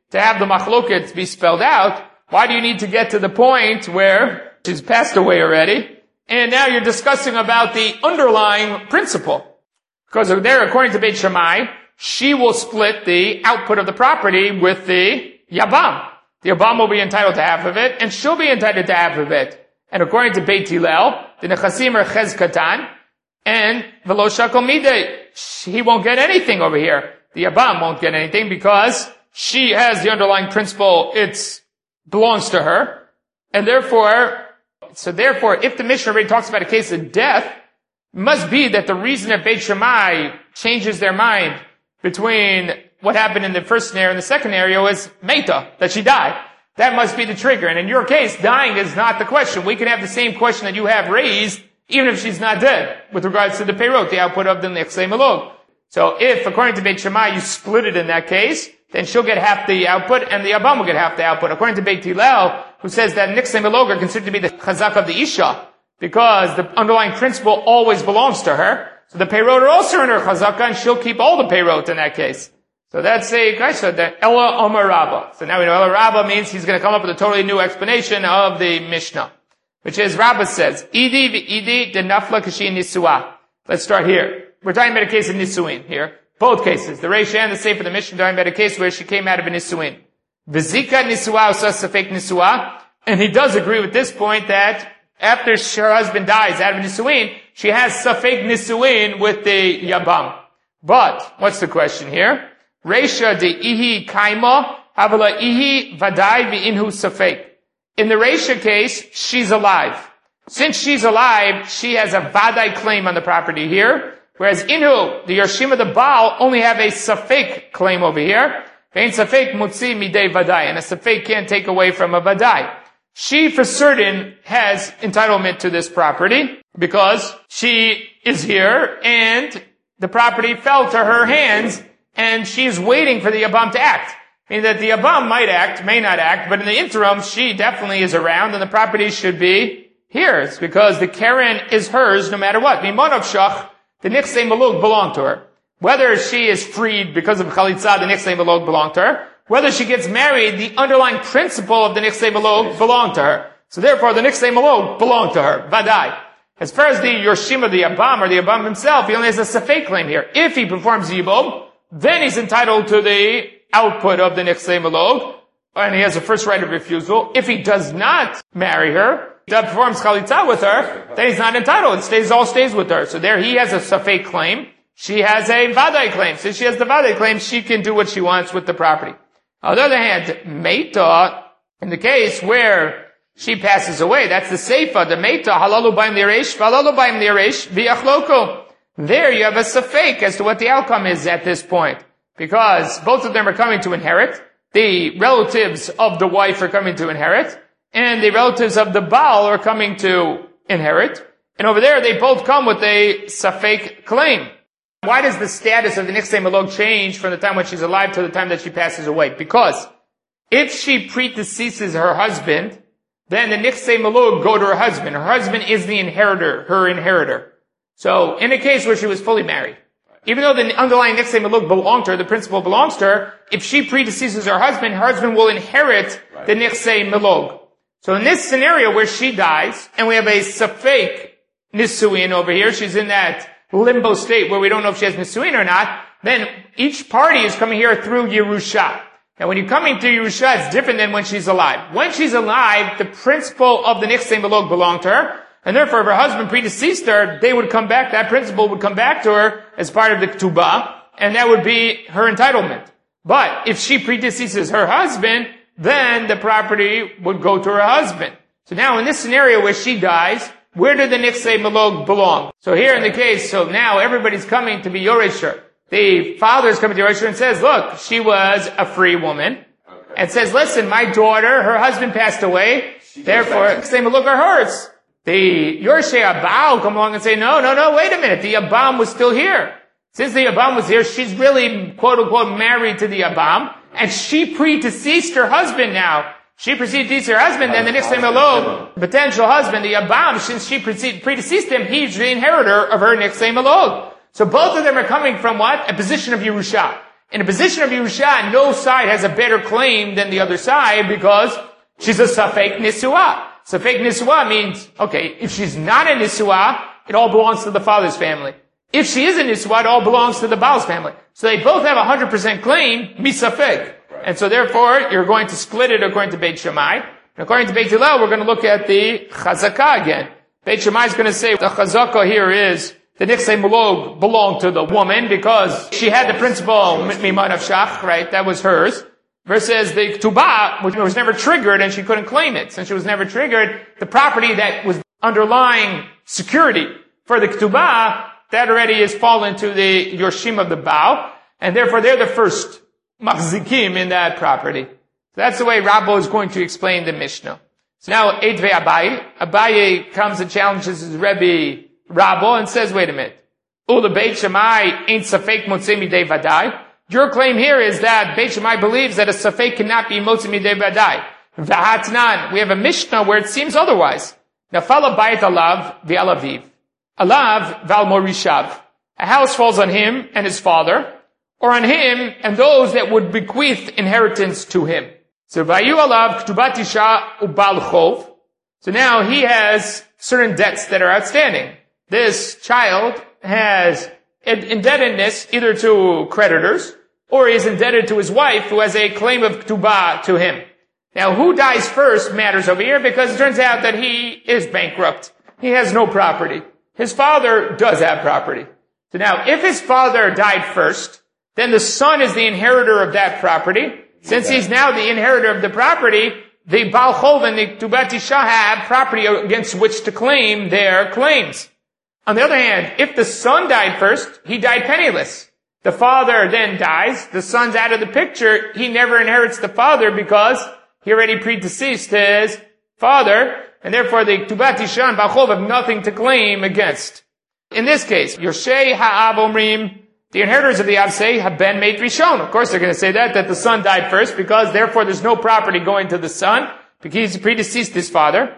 to have the machloket be spelled out, why do you need to get to the point where she's passed away already? And now you're discussing about the underlying principle. Because there, according to Beit Shammai, she will split the output of the property with the Yabam. The Yabam will be entitled to half of it, and she'll be entitled to half of it. And according to Beit Hillel, the Nechasim are Chez Katan, and Velo Shakel Midei, he won't get anything over here. The Yabam won't get anything because she has the underlying principle, it belongs to her. And therefore, so therefore, if the Mishnah already talks about a case of death, it must be that the reason that Beit Shammai changes their mind between what happened in the first scenario and the second scenario is Meta, that she died. That must be the trigger. And in your case, dying is not the question. We can have the same question that you have raised, even if she's not dead, with regards to the Peirot, the output of the Nechsei Malog. So if, according to Beit Shammai, you split it in that case, then she'll get half the output, and the Abam will get half the output. According to Beit Hillel, who says that Nechsei Malog are considered to be the Chazak of the Isha, because the underlying principle always belongs to her. So the Peirot are also in her Chazaka, and she'll keep all the Peirot in that case. So that's a Gaisha, the Ella Omer Rabba. So now we know Ella Rabba means he's going to come up with a totally new explanation of the Mishnah, which is Rabba says, Idi v'idi de nafla kashi nisua. Let's start here. We're talking about a case of Nisuin here. Both cases. The Reisha and the Sefer, the Mishnah, talking about a case where she came out of a Nisuin. V'zika nisua usa safek nisua. And he does agree with this point that after her husband dies out of a Nisuin, she has safek Nisuin with the Yabam. But, what's the question here? Reisha de ihi kaima, havala ihi vadai v'inhu safek. In the Reisha case, she's alive. Since she's alive, she has a vadai claim on the property here, whereas inhu, the Yershim of the Baal, only have a safek claim over here. Vein safek mutzi midei vadai, and a safek can't take away from a vadai. She, for certain, has entitlement to this property, because she is here, and the property fell to her hands, and she's waiting for the Yabam to act. Meaning that the Yabam might act, may not act, but in the interim, she definitely is around, and the property should be hers, because the Karen is hers no matter what. Mimonov Shach, the Nechsei Malug belong to her. Whether she is freed because of Chalitza, the Nechsei Malug belong to her. Whether she gets married, the underlying principle of the Nechsei Malug belong to her. So therefore, the Nechsei Malug belong to her. Vadai. As far as the Yershim of the Yabam, or the Yabam himself, he only has a Safek claim here. If he performs Yibum, then he's entitled to the output of the Nechsei Malog, and he has a first right of refusal. If he does not marry her, that performs Chalitza with her, then he's not entitled. It stays, all stays with her. So there he has a Safek claim. She has a Vadai claim. Since she has the Vadai claim, she can do what she wants with the property. On the other hand, Meita, in the case where she passes away, that's the Seifa, the Meita, Halalu Baim Liresh, Halalu Baim Liresh, V'yachloko. There you have a Safek as to what the outcome is at this point. Because both of them are coming to inherit. The relatives of the wife are coming to inherit. And the relatives of the Baal are coming to inherit. And over there, they both come with a Safek claim. Why does the status of the Nechsei Malog change from the time when she's alive to the time that she passes away? Because if she predeceases her husband, then the Nechsei Malog go to her husband. Her husband is the inheritor, her inheritor. So, in a case where she was fully married, even though the underlying Nechsei Malug belonged to her, the principle belongs to her, if she predeceases her husband, her husband will inherit right. the Nechsei Malug. So in this scenario where she dies, and we have a Safek Nisuin over here, she's in that limbo state where we don't know if she has Nisuin or not, then each party is coming here through Yerusha. Now when you're coming through Yerusha, it's different than when she's alive. When she's alive, the principle of the Nechsei Malug belonged to her, and therefore if her husband predeceased her, they would come back, that principle would come back to her as part of the Ketubah, and that would be her entitlement. But if she predeceases her husband, then the property would go to her husband. So now in this scenario where she dies, where do the Nechsei Malog belong? So here in the case, so now everybody's coming to be Yoresher. The father is coming to Yoresher and says, look, she was a free woman. Okay. And says, listen, my daughter, her husband passed away, she therefore Nechsei Malog are hers. The Yorshei Abal come along and say, no, no, no, wait a minute, the Abam was still here. Since the Abam was here, she's really, quote unquote, married to the Abam, and she predeceased her husband now. She predeceased her husband, then the Nechsei Malog, potential husband, the Abam, since she predeceased him, he's the inheritor of her Nechsei Malog. So both of them are coming from what? A position of Yerusha. In a position of Yerusha, no side has a better claim than the other side because she's a Safek Nisua. Safek Nisua means, okay, if she's not a Nisua, it all belongs to the father's family. If she is a Nisua, it all belongs to the Baal's family. So they both have a one hundred percent claim, Misafek. And so therefore, you're going to split it according to Beit Shammai. And according to Beit Hillel, we're going to look at the Chazakah again. Beit Shammai is going to say the Chazakah here is the Nichsei Malog belonged to the woman because she had the principle Miman of Shach, right? That was hers. Versus the Ketubah, which was never triggered and she couldn't claim it. Since she was never triggered, the property that was underlying security for the Ketubah, that already is fallen to the Yorshim of the Baal, and therefore they're the first Machzikim in that property. So that's the way Rabbo is going to explain the Mishnah. So now, Eidvei Abaye. Abaye comes and challenges his Rebbe Rabbo and says, wait a minute. Ula Beit Shammai ain't Safek Motzei Midei Vadai. Your claim here is that Beit Shammai believes that a Safek cannot be Motzei Midei Vadai. V'hatnan. We have a Mishnah where it seems otherwise. Nafal Abayit Alav V'alaviv. Alav Val Morishav. A house falls on him and his father, or on him and those that would bequeath inheritance to him. So Vayu Alav Ktubat Isha Ubal Chov. So now he has certain debts that are outstanding. This child has indebtedness either to creditors, or he is indebted to his wife who has a claim of Ktubah to him. Now who dies first matters over here because it turns out that he is bankrupt. He has no property. His father does have property. So now if his father died first, then the son is the inheritor of that property. Since he's now the inheritor of the property, the Baal Chov and the Ktubat Isha have property against which to claim their claims. On the other hand, if the son died first, he died penniless. The father then dies, the son's out of the picture, he never inherits the father because he already predeceased his father, and therefore the Ktubat Isha and Baal Chov have nothing to claim against. In this case, Yoshei Ha'av Omrim, the inheritors of the Av say, have been made Rishon. Of course they're going to say that, that the son died first, because therefore there's no property going to the son, because he predeceased his father.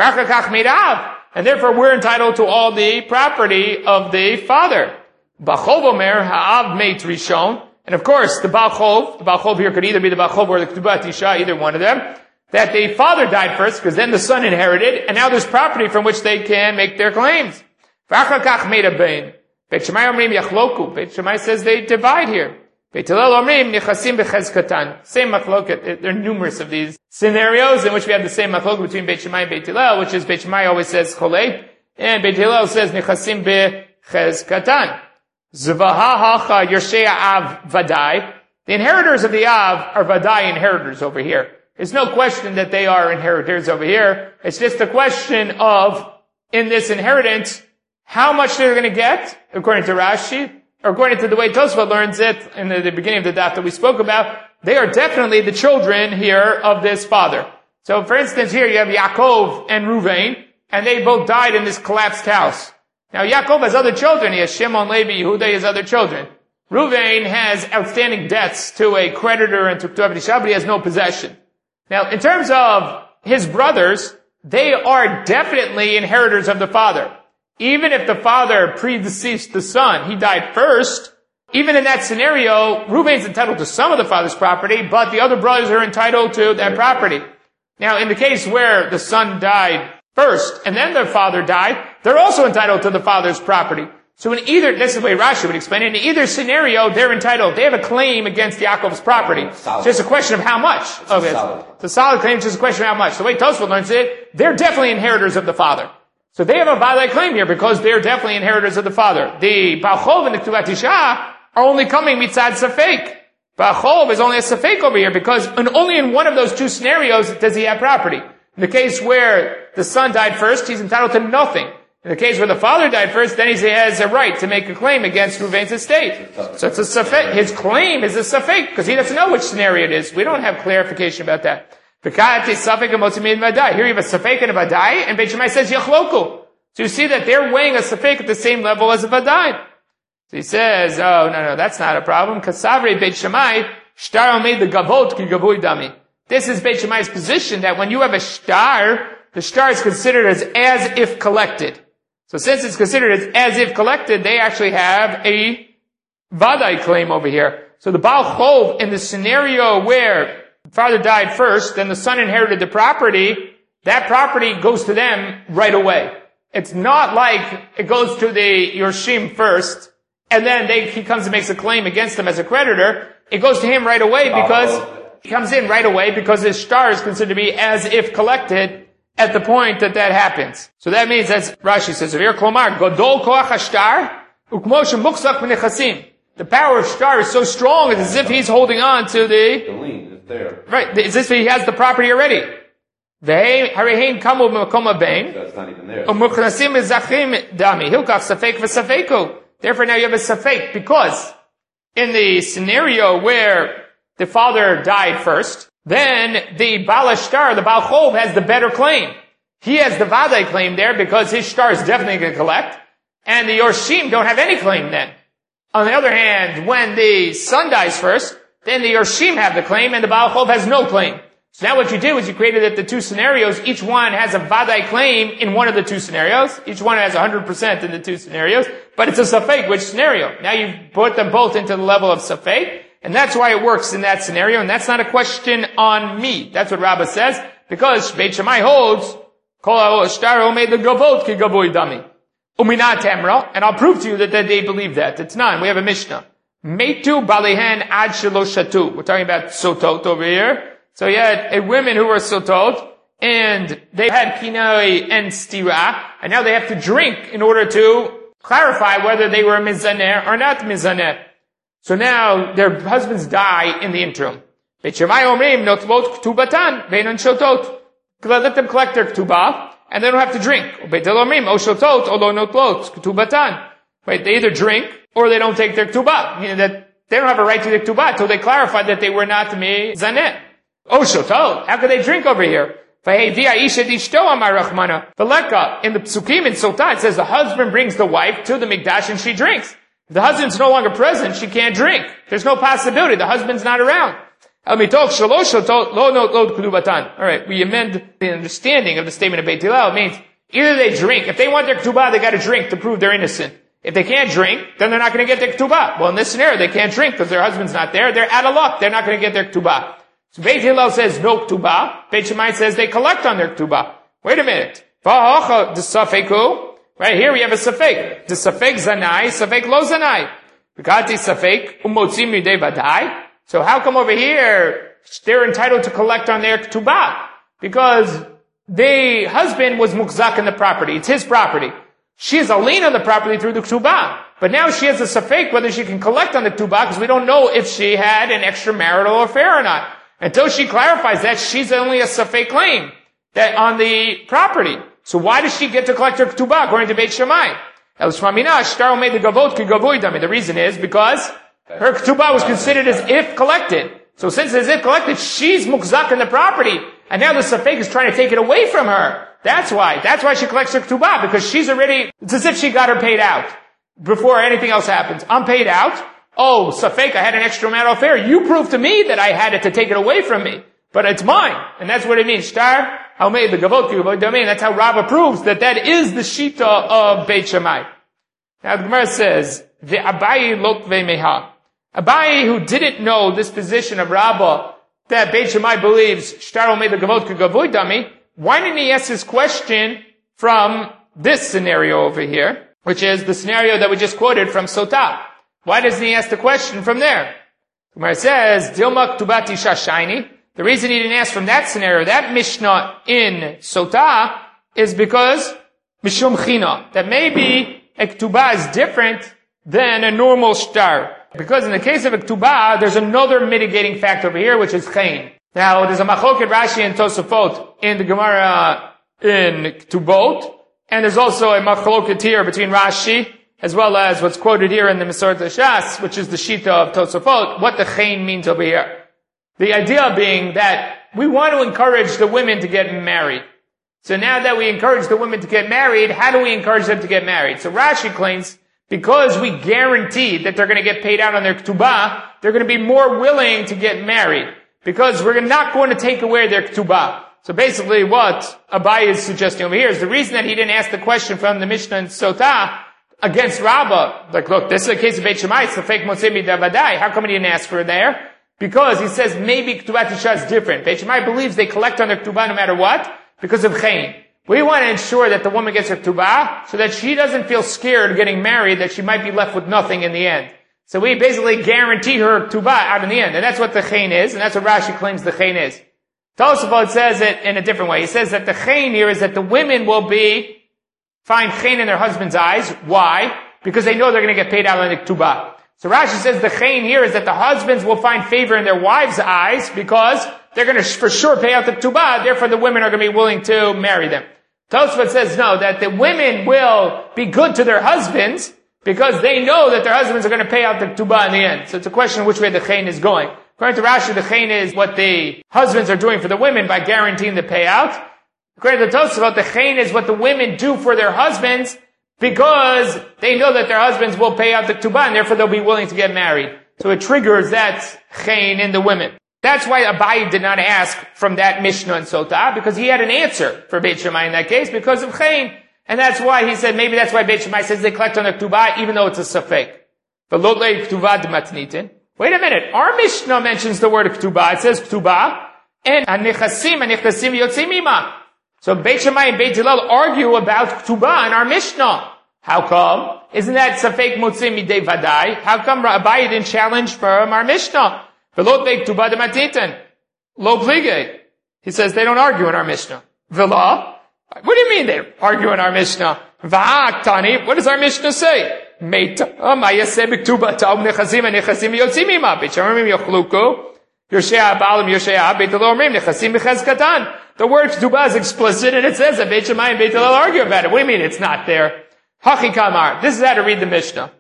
And therefore we're entitled to all the property of the father. Bachov Omer Ha'av made Rishon. And of course, the Baal Chov, the Baal Chov here could either be the Baal Chov or the Ktubat Isha, either one of them, that the father died first, because then the son inherited, and now there's property from which they can make their claims. V'achakach made a bain. Beit Shammai Omrim Yachloku. Beit Shammai says they divide here. Beit Hillel Omrim Nichasim B'chezkatan. Same machloket. There are numerous of these scenarios in which we have the same machloket between Beit Shammai and Beit Hillel, which is Beit Shammai always says Cholei, and Beit Hillel says Nichasim B'chezkatan. Zvaha Hacha Yoshei Av Vadai. The inheritors of the Av are Vadai inheritors over here. There's no question that they are inheritors over here. It's just a question of, in this inheritance, how much they're going to get, according to Rashi, or according to the way Tosfot learns it in the, the beginning of the daf that we spoke about. They are definitely the children here of this father. So, for instance, here you have Yaakov and Ruvain, and they both died in this collapsed house. Now, Yaakov has other children. He has Shimon, Levi, Yehuda, he has other children. Ruvain has outstanding debts to a creditor and to Ktubat Isha, but he has no possession. Now, in terms of his brothers, they are definitely inheritors of the father. Even if the father predeceased the son, he died first, even in that scenario, Reuben's entitled to some of the father's property, but the other brothers are entitled to that property. Now, in the case where the son died first, and then their father died, they're also entitled to the father's property. So in either, this is the way Rashi would explain it, in either scenario, they're entitled, they have a claim against Yaakov's property. It's just a question of how much of it. It's a solid claim, it's just a question of how much. The way Tosfot learns it, they're definitely inheritors of the father. So they have a valid claim here because they're definitely inheritors of the father. The Baal Chov and the Ktubat Isha are only coming mitzad Safek. Baal Chov is only a Safek over here because in, only in one of those two scenarios does he have property. In the case where the son died first, he's entitled to nothing. In the case where the father died first, then he has a right to make a claim against Reuven's estate. So it's a Safek. His claim is a Safek because he doesn't know which scenario it is. We don't have clarification about that. Here you have a Safek and a Vadai, and Beit Shammai says Yachloku. So you see that they're weighing a Safek at the same level as a Vadai. So he says, oh, no, no, that's not a problem. Kasavre Beit Shammai, Shtar made the Gavot ki Gavui Dami. This is Beit Shammai's position that when you have a Shtar, the Shtar is considered as as if collected. So since it's considered as as if collected, they actually have a Vadai claim over here. So the Baal Chov, in the scenario where the father died first, then the son inherited the property, that property goes to them right away. It's not like it goes to the Yorshim first, and then they, he comes and makes a claim against them as a creditor. It goes to him right away because he comes in right away because his shtar is considered to be as if collected at the point that that happens. So that means, as Rashi says over here, Klomar, Godol Koach HaShtar, Ukmo Shemukzak B'nechasim. The power of shtar is so strong, it's as if he's holding on to the... The lien is there. Right, it's as if he has the property already. That's not even there. Therefore now you have a safek, because in the scenario where the father died first, then the Baal Shtar, the Baal Chov, has the better claim. He has the Vadai claim there because his shtar is definitely going to collect, and the Yorshim don't have any claim then. On the other hand, when the son dies first, then the Yorshim have the claim and the Baal Chov has no claim. So now what you do is you created that the two scenarios, each one has a Vadai claim in one of the two scenarios. Each one has one hundred percent in the two scenarios, but it's a Safek, which scenario? Now you've put them both into the level of Safek, and that's why it works in that scenario, and that's not a question on me. That's what Rabbah says, because Beit Shammai holds, Kol Shtar Omed Gavot Ki Gavoy Dami. Uminat Temra, and I'll prove to you that, that they believe that. It's none. We have a Mishnah. Meitu Balehen Ad Shelo Shatu. We're talking about Sotot over here. So you had a women who were Sotot, and they had Kinoi and Stira, and now they have to drink in order to clarify whether they were Mizaner or not Mizaner. So now their husbands die in the interim. Beit Shammai Omrim Notvot Ktubatan Beinon Shotot. Let them collect their Ktubah, and they don't have to drink. Beit Hillel Omrim O Shotot O Lo Notvot Ktubatan. Right, they either drink or they don't take their Ktubah, meaning that they don't have a right to their Ktubah until they clarify that they were not Mizaner. Oh, Shotot, how could they drink over here? The Leka, in the Psukim in Sotah, it says the husband brings the wife to the Mikdash and she drinks. If the husband's no longer present, she can't drink. There's no possibility. The husband's not around. Alright, we amend the understanding of the statement of Beit Hillel. It means either they drink. If they want their Ketubah, they gotta drink to prove they're innocent. If they can't drink, then they're not gonna get their Ketubah. Well, in this scenario, they can't drink because their husband's not there. They're out of luck. They're not gonna get their Ketubah. So Beit Hillel says no Ketubah. Beit Shammai says they collect on their Ketubah. Wait a minute. The Safeku. Right here we have a Safek. The Safek Zanai, Safek Lo Zanai. Begati Safek Umotzim Yudei Vadai. So how come over here they're entitled to collect on their Ketubah? Because the husband was mukzak in the property. It's his property. She has a lien on the property through the Ketubah. But now she has a Safek whether she can collect on the Ketubah because we don't know if she had an extramarital affair or not. Until she clarifies that, she's only a Safek claim that on the property. So why does she get to collect her Ketubah according to Beit Shammai? The reason is because her Ketubah was considered as if collected. So since it's as if collected, she's mukzak in the property. And now the Safek is trying to take it away from her. That's why. That's why she collects her Ketubah, because she's already, it's as if she got her paid out before anything else happens. I'm paid out. Oh, Safek, I had an extramarital affair. You proved to me that I had it to take it away from me. But it's mine. And that's what it means. Shtar, how made the Gavot, that's how Rabbah proves that that is the Shita of Beit Shammai. Now the Gemara says, the Abayi lot ve'meha. Abayi, who didn't know this position of Rabbah, that Beit Shammai believes Shtar made the Gavot Gavoy Dami, why didn't he ask this question from this scenario over here, which is the scenario that we just quoted from Sotah? Why doesn't he ask the question from there? Gemara says, Dilma Ktubati Shashayni. The reason he didn't ask from that scenario, that Mishnah in Sotah, is because Mishum China, that maybe a Ktubah is different than a normal shtar. Because in the case of a Ktubah, there's another mitigating factor over here, which is Chayin. Now, there's a Machloket Rashi and Tosafot in the Gemara in Ktubot, and there's also a Machloket here between Rashi, as well as what's quoted here in the Masoret Shas, which is the Shita of Tosafot, what the Chayin means over here. The idea being that we want to encourage the women to get married. So now that we encourage the women to get married, how do we encourage them to get married? So Rashi claims, because we guarantee that they're going to get paid out on their Ketubah, they're going to be more willing to get married. Because we're not going to take away their Ketubah. So basically what Abaye is suggesting over here is the reason that he didn't ask the question from the Mishnah in Sotah, against Rabbah. Like, look, this is a case of Beit Shammai, it's a fake Motzei Midavadai. How come he didn't ask for it there? Because he says maybe Ktubat Isha is different. Beit Shammai believes they collect on their Ktubah no matter what, because of Chayin. We want to ensure that the woman gets her Ktubah, so that she doesn't feel scared getting married, that she might be left with nothing in the end. So we basically guarantee her Ktubah out in the end. And that's what the Chayin is, and that's what Rashi claims the Chayin is. Tosafot says it in a different way. He says that the Chayin here is that the women will be, find Chayin in their husband's eyes. Why? Because they know they're going to get paid out on the Ktubah. So Rashi says the Chayin here is that the husbands will find favor in their wives' eyes because they're going to for sure pay out the Ktubah, therefore the women are going to be willing to marry them. Tosafot says no, that the women will be good to their husbands because they know that their husbands are going to pay out the Ktubah in the end. So it's a question of which way the Chayin is going. According to Rashi, the Chayin is what the husbands are doing for the women by guaranteeing the payout. According to Tosafot, the Chayin is what the women do for their husbands because they know that their husbands will pay out the Ktubah and therefore they'll be willing to get married. So it triggers that Chayin in the women. That's why Abaye did not ask from that Mishnah in Sotah, because he had an answer for Beit Shammai in that case because of Chayin. And that's why he said, maybe that's why Beit Shammai says they collect on the Ktubah, even though it's a Safek. But Lo Lei Ktubah D'matnitin. Wait a minute. Our Mishnah mentions the word Ktubah. It says Ktubah, and Anichasim, Anichasim Yotzim Ima. So Beit Shammai and Beit Hillel argue about Ktubah in our Mishnah. How come? Isn't that Safek Motzei Midei Vadai? How come Abaye didn't challenge from our Mishnah? V'lo Lei Ktubah D'matnitin. Lo Plige. He says they don't argue in our Mishnah. V'la? What do you mean they argue in our Mishnah? V'ha'aktani, what does our Mishnah say? Meita, ma yaseh b'ktubah ta'um nechazim and yotzim ima, Beit Shammai yochluku, Yoshei ha'balim Yoshei ha'ab, Beit Hillel omrim nechazim b'chazkatan. The word ktubah is explicit and it says that Beit Shammai and Beit Hillel argue about it. What do you mean it's not there? Hachi kamar, this is how to read the Mishnah.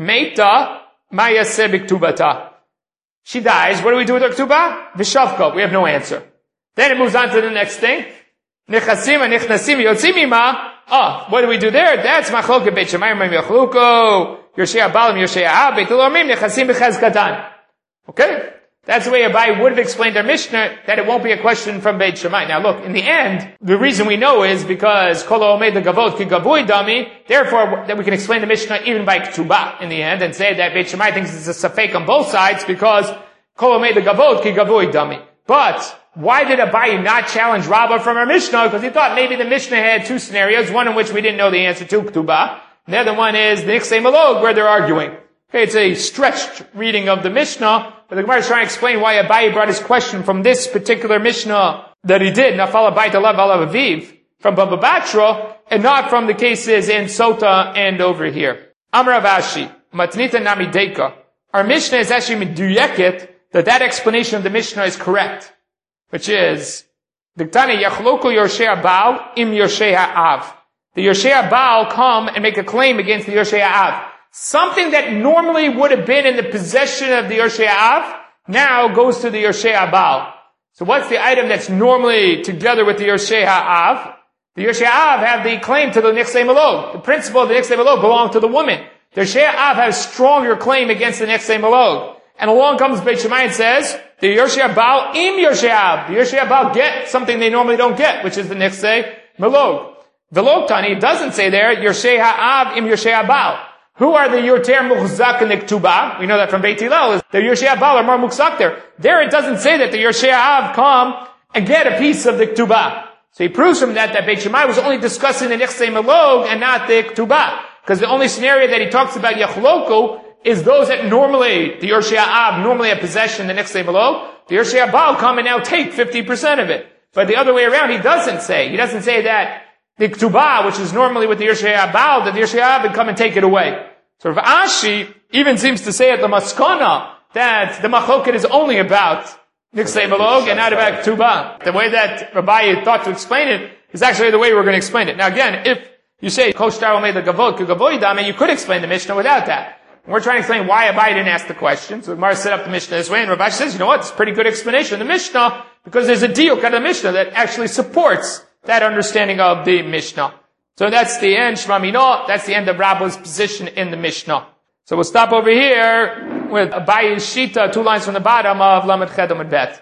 Meita, ma yaseh b'ktubata. She dies, what do we do with her ktubah? V'shavko, we have no answer. Then it moves on to the next thing. Nechasim and nechnasim yotzim ima. Ah, what do we do there? That's machloket Beit Shammai and Yochluko. Yoshei ha'balim Yoshei ha'ab. Beit Hillel omrim nechasim b'chazkatan. Okay? That's the way Abaye would have explained our Mishnah, that it won't be a question from Beit Shammai. Now look, in the end, the reason we know is because Kol ha'omed legavot ki gavui dami, therefore that we can explain the Mishnah even by Ktubah in the end and say that Beit Shammai thinks it's a safek on both sides because Kol ha'omed legavot ki gavui dami. But why did Abaye not challenge Rabbah from our Mishnah? Because he thought maybe the Mishnah had two scenarios, one in which we didn't know the answer to, Ktubah, and the other one is the Niksei Malog, where they're arguing. Okay, it's a stretched reading of the Mishnah, but the Gemara is trying to explain why Abaye brought his question from this particular Mishnah that he did, Nafal Abayit Alav Alav Aviv, from Baba Batra, and not from the cases in Sota and over here. Amar Rav Ashi, Matnita Nami Deika. Our Mishnah is actually meduyeket that that explanation of the Mishnah is correct. Which is, Diktani Yachloku Yoshei ha'baal im Yoshei ha'av. The Yoshei ha'baal come and make a claim against the Yoshei ha'av. Something that normally would have been in the possession of the Yoshei ha'av, now goes to the Yoshei ha'baal. So what's the item that's normally together with the Yoshei ha'av? The Yoshei ha'av have the claim to the Niksei Malog. The principle of the Niksei Malog belong to the woman. The Yoshei ha'av has stronger claim against the Niksei Malog. And along comes Beit Shammai and says, the Yoshei ha'baal im Yoshei ha'av. The Yoshei ha'baal get something they normally don't get, which is the Niksei Malog. Velog Tani doesn't say there, Yoshei ha'av im Yoshei ha'baal. Who are the Yoter Muchzak and the Ktubah? We know that from Beit Hillel. The Yoshei ha'baal are more Muchzak there. There it doesn't say that the Yoshei ha'av come and get a piece of the Ktubah. So he proves from that that Beit Shammai was only discussing the Niksei Malog and not the Ktubah. Because the only scenario that he talks about Yachloku is those that normally, the Yoshei ha'av normally have possession, the Niksei Malog. The Yoshei ha'baal come and now take fifty percent of it. But the other way around, he doesn't say. He doesn't say that the Ktubah, which is normally with the Yoshei ha'baal, that the Yoshei ha'av would come and take it away. So Rav Ashi even seems to say at the Maskana that the Machloket is only about Niksei Malog and not about Ktubah. The way that Rabbi thought to explain it is actually the way we're going to explain it. Now again, if you say, Koshtar made the Gavot, Gavoy Dame, you could explain the Mishnah without that. And we're trying to explain why Abaye didn't ask the question. So Gemara set up the Mishnah this way, and Rav Ashi says, you know what, it's a pretty good explanation of the Mishnah, because there's a diuk out of the Mishnah that actually supports that understanding of the Mishnah. So that's the end, Shema Mino, that's the end of Rabba's position in the Mishnah. So we'll stop over here with Abaye's Shita, two lines from the bottom of Lamed Ched Amud Bet.